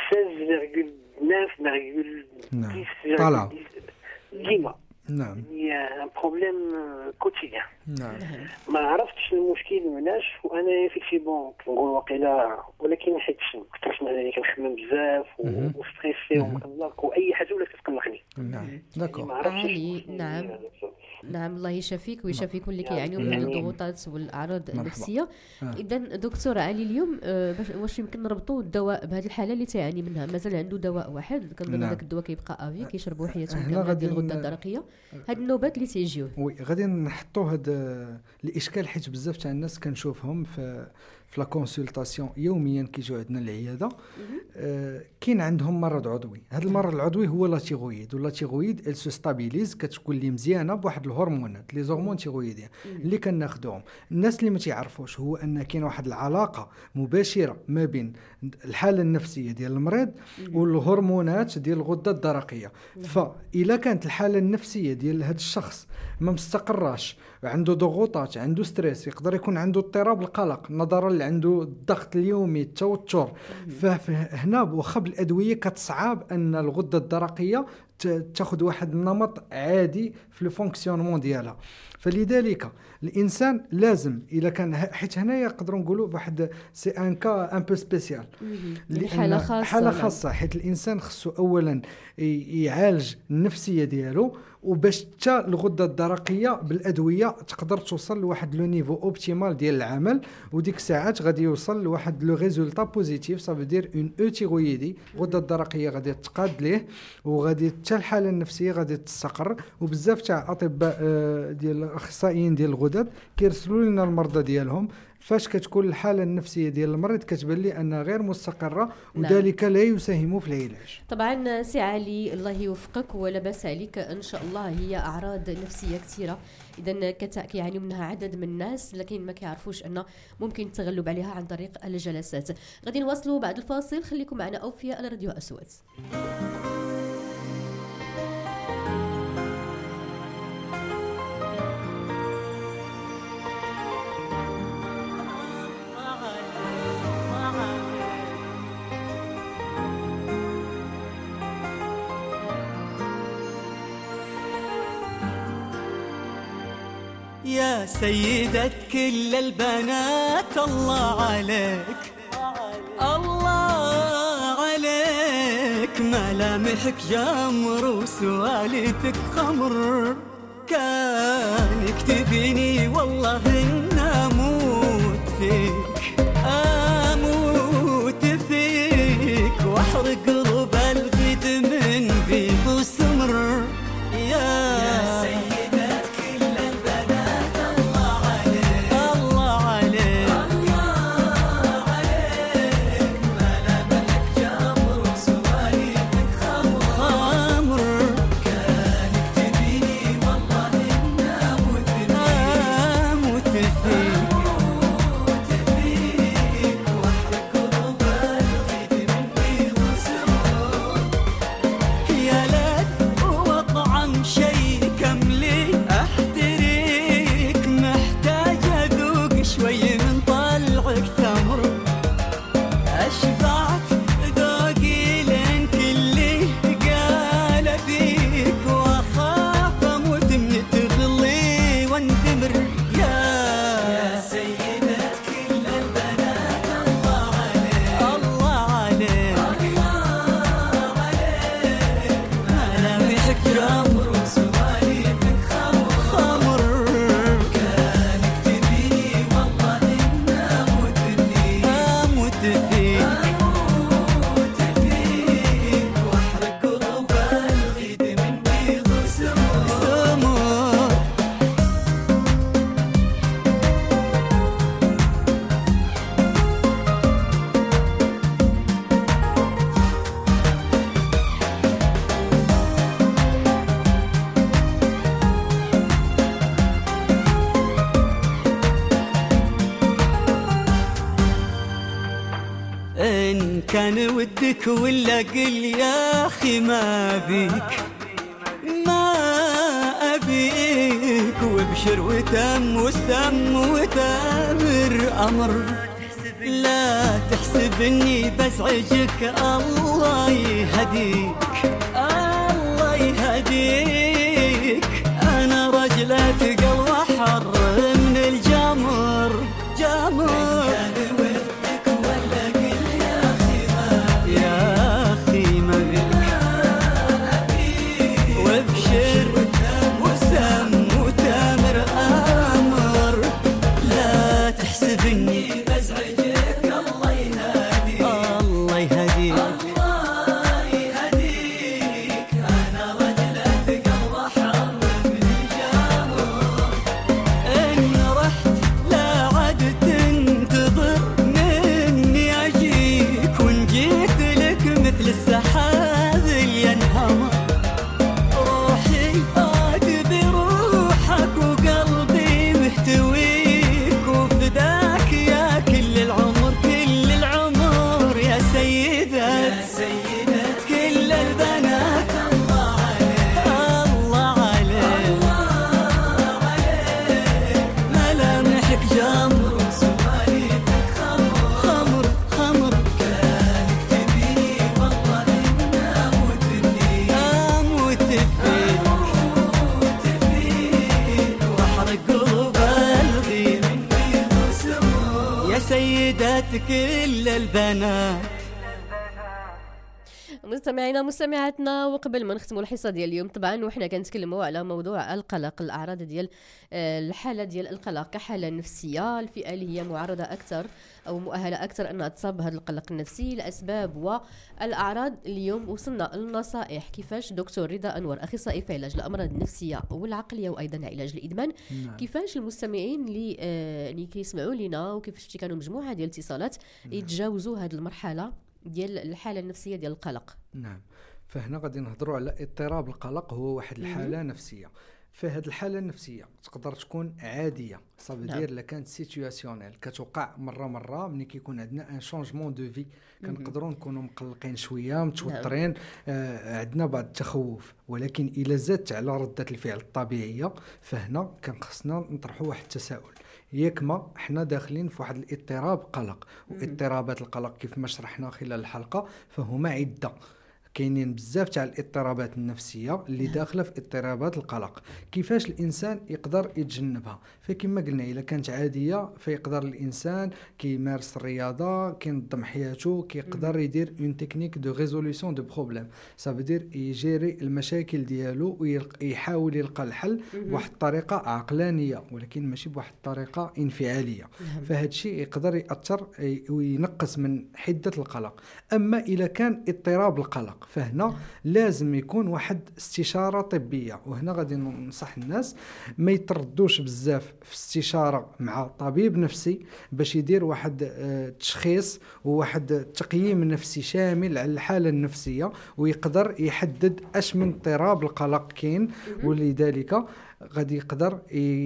ستة فاصلة تسعة طالع ديما. نعم هي ان بروبليم كوتيديان. نعم ما عرفتش المشكل مناش، وانا فيكسيبون كنقول واقيلا، ولكن حيت كنت انا كنخدم بزاف وستريسي ومقلق واي حاجه ولا كتقلقني. نعم داكور. علي نعم نعم الله يشافيك ويشافيك اللي كيعانيوا من الضغوطات والاعراض النفسيه. اذا دكتور علي اليوم واش يمكن نربطوا الدواء بهذه الحاله اللي تعاني منها؟ مازال عنده دواء واحد كنظن هذاك الدواء كيبقى افي كيشربوا حياتهم كامله ديال الغده الدرقيه. هاد النوبات اللي تيجيو وي غادي نحطوا هذا الاشكال، حيت بزاف تاع الناس كنشوفهم في في لا كونسلطاسيون يوميا كيجيو عندنا العياده، آه كاين عندهم مرض عضوي. هذا المرض العضوي هو لا تيغويد، ولا تيغويد ال سو ستابيليز، كتكون لي مزيانه بواحد الهرمونات لي زورمون تيغويديين اللي كناخذوهم. الناس اللي ما تعرفوش هو ان كاين واحد العلاقه مباشره ما بين الحاله النفسيه ديال المريض والهرمونات ديال الغده الدرقيه. فاذا كانت الحاله النفسيه ديال هذا الشخص ما مستقراش، عنده ضغوطات، عنده ستريس، يقدر يكون عنده اضطراب القلق نظرا اللي عنده الضغط اليومي، التوتر، فهنا واخا بالادويه كتصعب ان الغده الدرقيه تاخذ واحد النمط عادي في لو فونكسيونمون ديالها. فلذلك الانسان لازم الا كان، حيت هنايا نقدروا نقولوا بواحد سي ان كا ان بو سبيسيال، حاله خاصه حاله خاصه حيت الانسان خصو اولا يعالج النفسيه ديالو، وباش حتى الغده الدرقيه بالادويه تقدر توصل لواحد لو نيفو اوبتيمال ديال العمل، وديك الساعات غادي يوصل لواحد لو ريزولطا بوزيتيف. صافي دير اون اوتيغويدي، الغده الدرقيه غادي تقاد ليه، وغادي حتى الحاله النفسيه غادي تستقر. وبزاف تاع اطباء ديال الاخصائيين ديال الغدد كيرسلوا لنا المرضى ديالهم فاش كتكون الحاله النفسيه ديال المريض كتبان لي انها غير مستقره، وذلك لا يساهم في العلاج. طبعا سي علي الله يوفقك ولا باس عليك ان شاء الله. هي اعراض نفسيه كثيره اذا كيعانيوا منها عدد من الناس، لكن ما كيعرفوش ان ممكن التغلب عليها عن طريق الجلسات. غادي نواصلوا بعد الفاصل، خليكم معنا اوفياء على راديو اصوات. يا سيدة كل البنات الله عليك، الله عليك، ملامحك جمر وسوالفك خمر، كان يكتبيني والله إن أموت فيك، أموت فيك وأحرق رب الغد من بيض وسمر. يا, يا سيدة كل البنات كان ودك ولا قل يا أخي ما بيك ما أبيك وابشر وتم وسم وتامر أمر لا تحسب اني بزعجك الله يهديك الله يهديك انا رجلة قلب حر من الجمر جمر كان ودك ولا قل يا اخي ما يا اخي ما بيك وابشر وسم وتامر امر لا تحسب اني بزعجك السحاب ينهمر روحي أدبي روحك وقلبي محتويك وفداك يا كل العمر كل العمر يا سيدة يا سيدة كل البنات الله عليك الله عليك الله عليك ملامحك جمر وسواليفك خمر خمر خمر سيدات كل البنات. مستمعينا مستمعاتنا، وقبل ما نختموا الحصه ديال اليوم طبعا وحنا كنتكلموا على موضوع القلق، الاعراض ديال الحاله ديال القلق كحاله نفسيه، الفئه اللي هي معرضه اكثر او مؤهله اكثر انها تصاب بهذا القلق النفسي، الاسباب والاعراض. اليوم وصلنا للنصائح كيفاش دكتور رضا انور اخصائي في علاج الامراض النفسيه والعقليه وايضا علاج الادمان، نعم. كيفاش المستمعين اللي آه اللي كيسمعوا لينا وكيفاش كانوا مجموعه ديال الاتصالات نعم. يتجاوزوا هذه المرحله ديال الحاله النفسيه ديال القلق. نعم، فهنا غادي نهضروا على اضطراب القلق. هو واحد الحاله مم. نفسيه. فهاد الحاله النفسيه تقدر تكون عاديه، صافي دير لا كانت سيتوياسيونيل كتوقع مره مره ملي كيكون عندنا ان شونجمون دو في، كنقدروا نكونوا مقلقين شويه متوترين، آه عندنا بعض التخوف، ولكن الا زادت على رده الفعل الطبيعيه فهنا كان خصنا نطرحوا واحد التساؤل، ياك ما حنا داخلين في واحد الاضطراب قلق. واضطرابات القلق كيف ما شرحنا خلال الحلقه فهما عده، كاينين بزاف تاع الاضطرابات النفسيه اللي داخله في اضطرابات القلق. كيفاش الانسان يقدر يتجنبها؟ فكما قلنا الا كانت عاديه فيقدر الانسان كيمارس الرياضه، كينظم حياته، كيقدر يدير اون تكنيك دو ريزوليوشن دو بروبليم، صافي يجيري المشاكل ديالو ويحاول يلقى الحل بواحد الطريقه عقلانيه ولكن ماشي بواحد الطريقه انفعاليه. فهاد الشيء يقدر ياثر وينقص من حده القلق. اما الا كان اضطراب القلق فهنا لازم يكون واحد استشارة طبية، وهنا غادي ننصح الناس ما يتردوش بزاف في استشارة مع طبيب نفسي باش يدير واحد تشخيص وواحد تقييم نفسي شامل على الحالة النفسية ويقدر يحدد اش من اضطراب القلق كاين، ولذلك غادي يقدر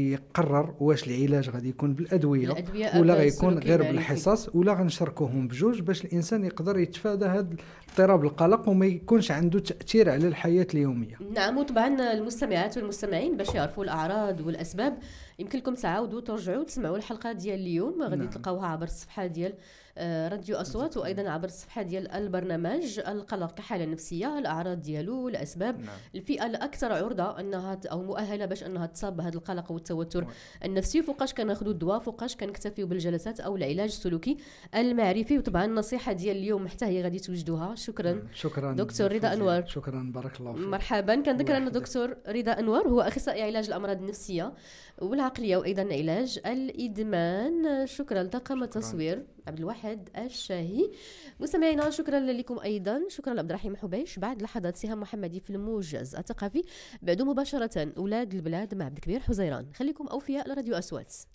يقرر واش العلاج غادي يكون بالادويه ولا غيكون غير بالحصص ولا غنشاركوهم بجوج باش الانسان يقدر يتفادى هذا اضطراب القلق وما يكونش عنده تاثير على الحياه اليوميه. نعم، وطبعا المستمعات والمستمعين باش يعرفوا الاعراض والاسباب يمكن لكم تعاودوا ترجعوا تسمعوا الحلقه ديال اليوم، غادي نعم. تلقاوها عبر الصفحه ديال راديو أصوات وأيضا عبر الصفحة ديال البرنامج. القلق كحالة نفسية، الأعراض ديالو، الأسباب، نعم. الفئة الأكثر عرضة أنها أو مؤهلة باش أنها تصاب بهذا القلق والتوتر نعم. النفسي، فوقاش كناخذوا الدواء، فوقاش كنكتفيو بالجلسات أو العلاج السلوكي المعرفي. وطبعا النصيحة ديال اليوم حتى هي غادي توجدوها. شكرا نعم. شكرا دكتور رضا أنور. شكرا، بارك الله فيك. مرحبا. كنذكر أن دكتور رضا أنور هو أخصائي علاج الأمراض النفسية والعقلية وأيضا علاج الإدمان. شكرا لطاقم التصوير عبد الواحد الشاهي. مستمعينا شكرا لكم ايضا، شكرا لعبد الرحيم حبيش. بعد لحظات سهام محمدي في الموجز الثقافي، بعد مباشره اولاد البلاد مع عبد الكبير حزيران. خليكم اوفياء لراديو أصوات.